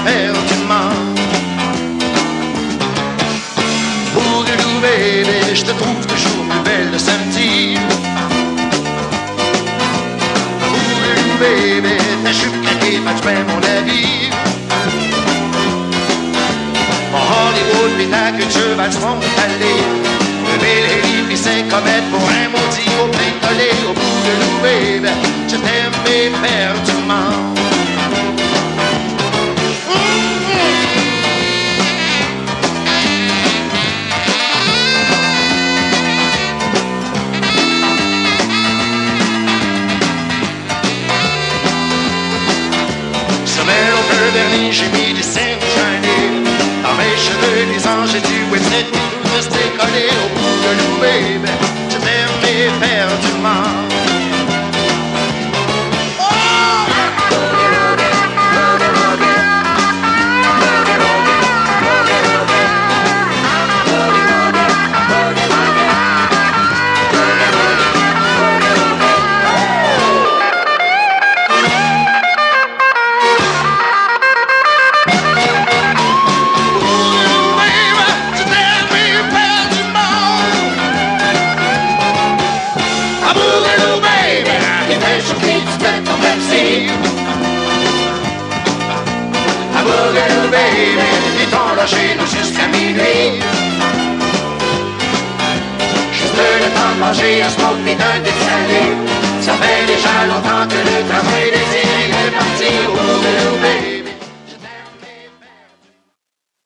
éperdument. Bougalou baby, je te trouve toujours plus belle le samedi. Bougalou baby, ta jupe craquée match bien mon avis. Mon Hollywood pis ta culture va du monde aller. Le Bel-Air pis Saint-Comète pour un maudit au plein collé. Au Bougalou baby, je t'aime éperdument. Vernis, j'ai mis des scènes shiny. Dans mes cheveux, des anges et du Whitney, tout resté collé au Bougalou baby. Je t'aime éperdument. Bougalou baby, ils t'ont lâché nous jusqu'à minuit. Juste le temps de manger un smoke pis d'un désalé. Ça fait déjà longtemps que le travail des